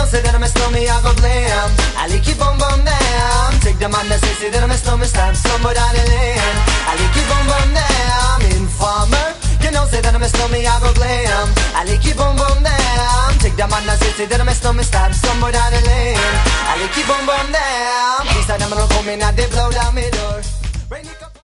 say that I'm a snowman, I go blam. I like you boom boom down. Take the man that say that I'm a snowman, stab somewhere down the lane. I like you boom boom down. Informer, you know say that I'm a snowman, I go glam. I like you boom boom down. Take the man that say that I'm a snowman, stab somewhere down the lane. I like you boom boom down. These are them gonna come in and they blow down my door.